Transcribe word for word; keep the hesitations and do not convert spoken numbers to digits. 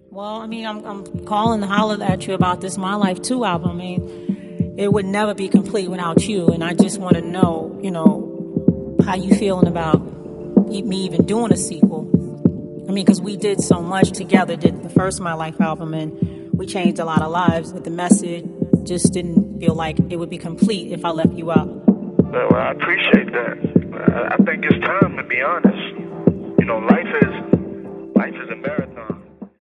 Well, I mean, I'm, I'm calling to holler at you about this My Life two album. I mean, it would never be complete without you, and I just want to know, you know, how you feeling about e- me even doing a sequel. I mean, because we did so much together, did the first My Life album, and we changed a lot of lives, but the message just didn't feel like it would be complete if I left you out. Well, I appreciate that. I I think it's time, to be honest. You know, life is life is embarrassing.